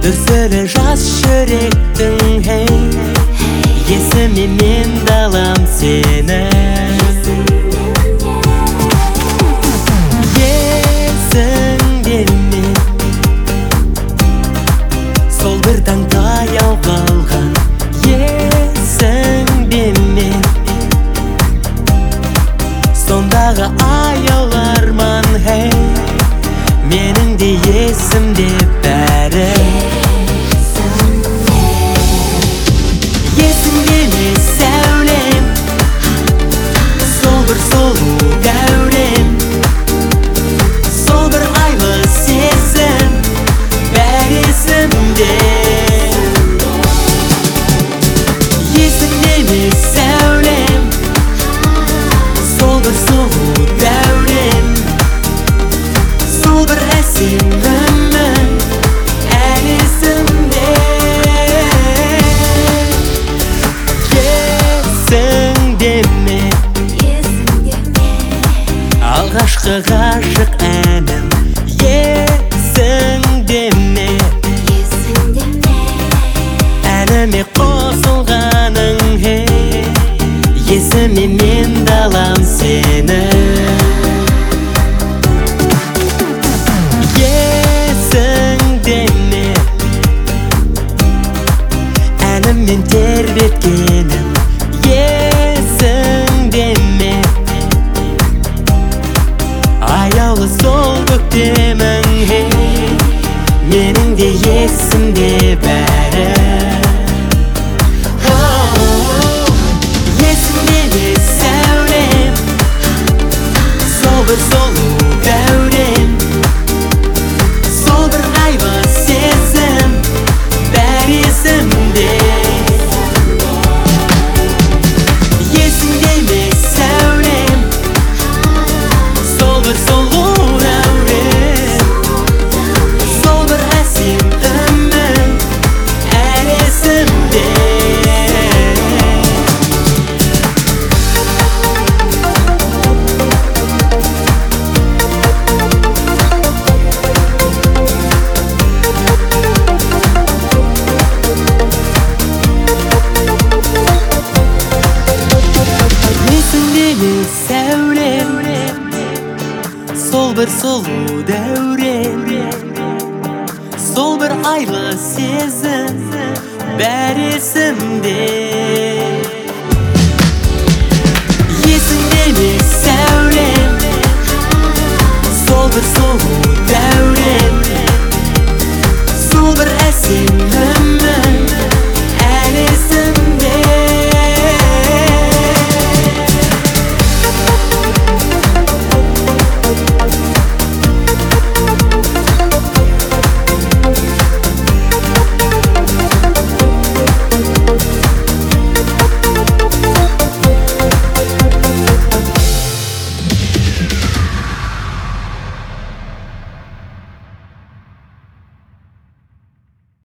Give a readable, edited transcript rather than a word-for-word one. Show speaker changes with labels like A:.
A: дүрсілі жас жүректің хей, есіме мен далам сені. Есіңде ме сол бір таң таяу қалған, есіңде ме сондағы аяулы арман хей, менің де есімде бәрі. Есіңде ме сәулем, сол бір сұлу дәурен, сол бір айлы сезім, бәрі есімде. Есіңде ме сәулем, сол бір сұлу дәурен, сол бір әсем өмір, әлі есімде. Есіңде ме алғашқы ғашық әнім, есіңде ме әніме қосылғаның хей, есіме мен далам сені. Есіңде ме әніммен тербеткенім, есіңде ме аяулы сол көктемің хей, менің де есімде бәрі. Есіңде ме сәулем, сол бір сұлу дәурен, сол бір айлы сезім, бәрі есімде. Есіңде ме сәулем, сол бір сұлу дәурен, сол бір әсем өмір, әлі есімде. Есіңде ме сәулем, сол бір сұлу дәурен, сол бір айлы сезім, бәрі есімде. Есіңде ме сәулем, сол бір сұлу дәурен,